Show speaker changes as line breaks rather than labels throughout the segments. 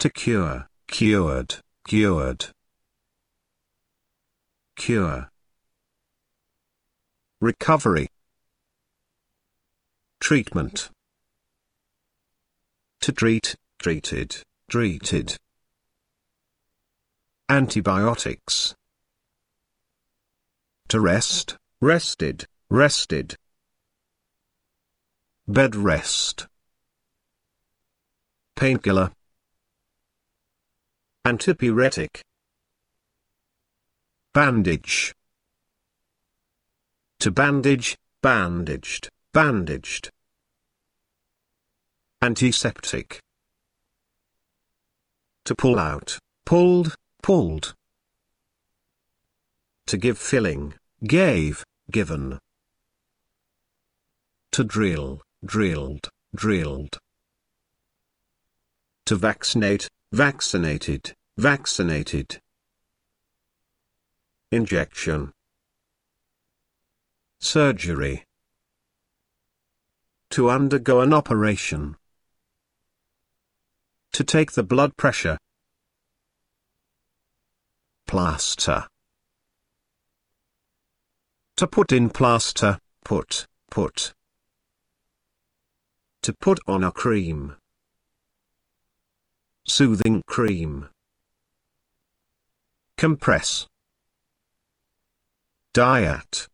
To cure, cured, cured. Cure. Recovery. Treatment. To treat, treated, treated. Antibiotics. To rest, rested, rested. Bed rest. Painkiller. Antipyretic. Bandage. To bandage, bandaged, bandaged. Antiseptic. To pull out, pulled, pulled. To give filling, gave, given. To drill, drilled, drilled. To vaccinate, vaccinated, vaccinated. Injection. Surgery. To undergo an operation. To take the blood pressure. Plaster. To put in plaster, put, put. To put on a cream. Soothing cream. Compress. Diet.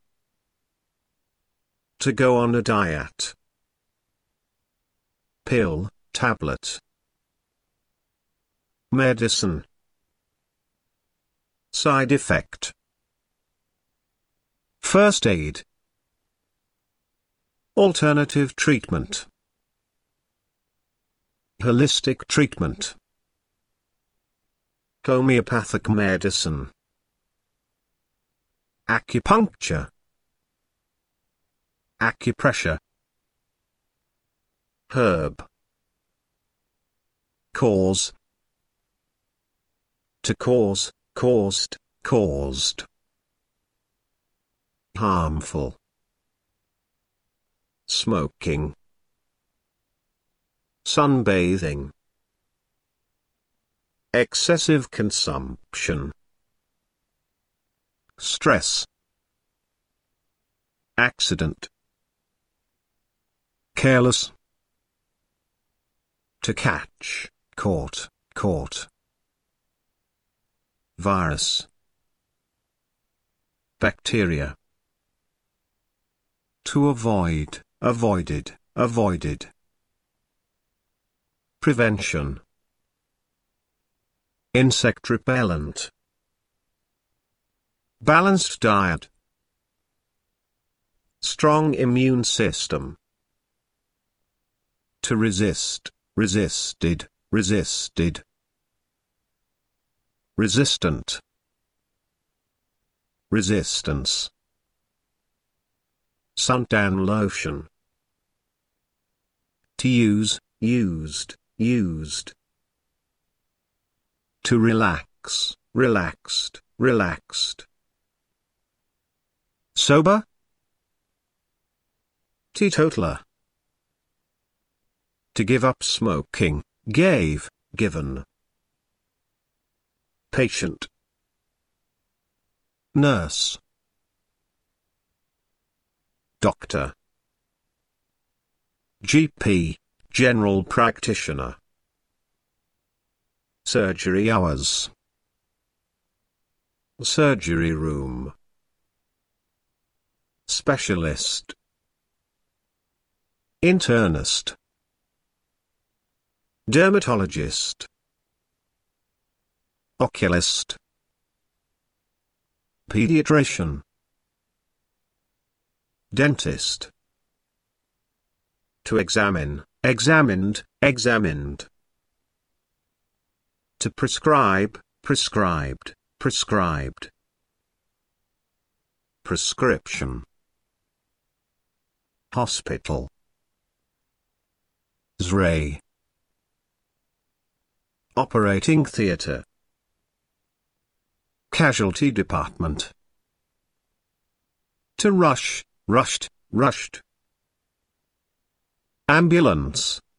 To go on a diet. Pill, tablet. Medicine. Side effect. First aid. Alternative treatment. Holistic treatment. Homeopathic medicine. Acupuncture. Acupressure. Herb. Cause. To cause, caused, caused. Harmful. Smoking. Sunbathing. Excessive consumption. Stress. Accident. Careless. To catch, caught, caught. Virus. Bacteria. To avoid, avoided, avoided. Prevention. Insect repellent. Balanced diet. Strong immune system. To resist, resisted, resisted. Resistant. Resistance. Suntan lotion. To use, used, used. To relax, relaxed, relaxed. Sober. Teetotaler. To give up smoking, gave, given. Patient. Nurse. Doctor. GP, general practitioner. Surgery hours. Surgery room. Specialist. Internist. Dermatologist. Oculist. Pediatrician. Dentist. To examine, examined, examined. To prescribe, prescribed, prescribed. Prescription. Hospital. X-ray. Operating theatre. Casualty department. To rush, rushed, rushed. Ambulance.